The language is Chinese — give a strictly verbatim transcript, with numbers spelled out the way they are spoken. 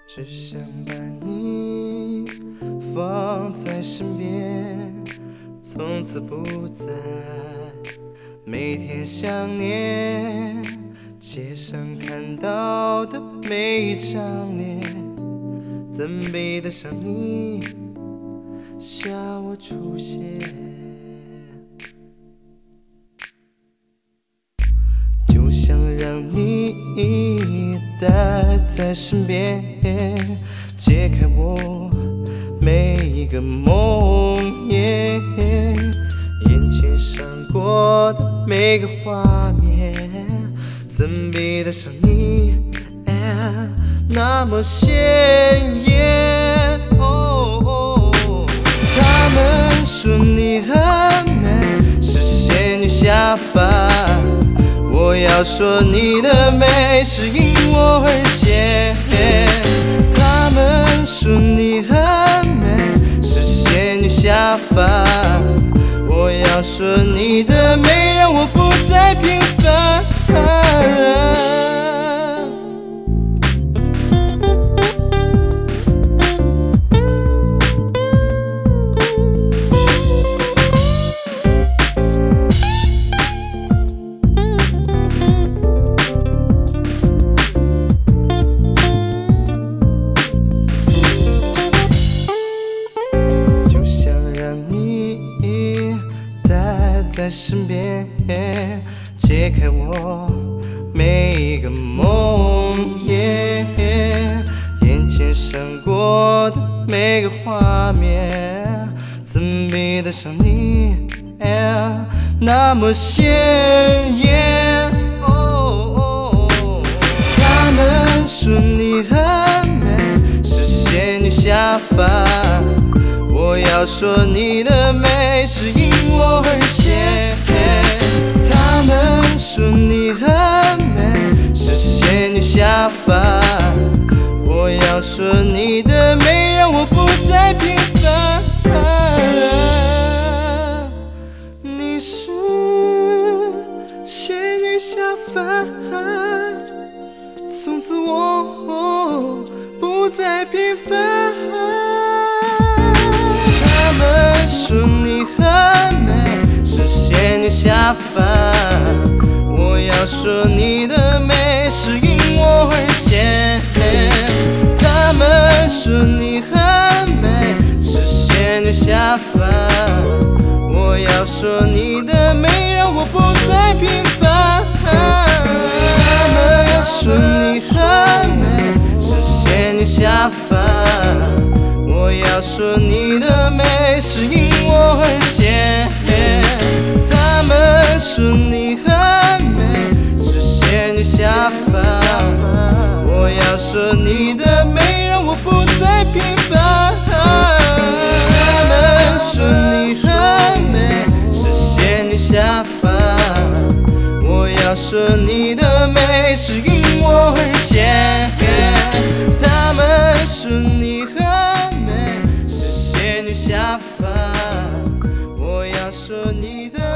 只想把你放在身边，从此不再每天想念。街上看到的每一张脸，怎比得上你向我出现？就想让你待在身边，解开我每一个梦魇，眼前闪过的每个画面，怎比得上你、啊、那么鲜艳、哦哦、他们说你很美，是仙女下凡，我要说你的美是因我而现。他们说你很美，是仙女下凡，我要说你的美让我不再平凡。在身边，解开我每一个梦魇，眼前闪过的每个画面，怎比得上你、啊、那么鲜艳、哦哦、他们说你很美，是仙女下凡，我要说你的美是因我而现。他们说你很美，是仙女下凡，我要说你的美让我不再平凡。你是仙女下凡，从此我不再平凡。他们说你很美，是仙女下凡，我要说你的美是因我而现。他们说你很美，是仙女下凡，我要说你的美让我不再平凡。他们说你很美，是仙女下凡，我要说你的美是因我而现。他们说你很美，是仙女下凡，我要说你的美让我不再平凡。他们说你很美，是仙女下凡，我要说你的美是因我而现。他们说你很美，是仙女下凡，我要说你的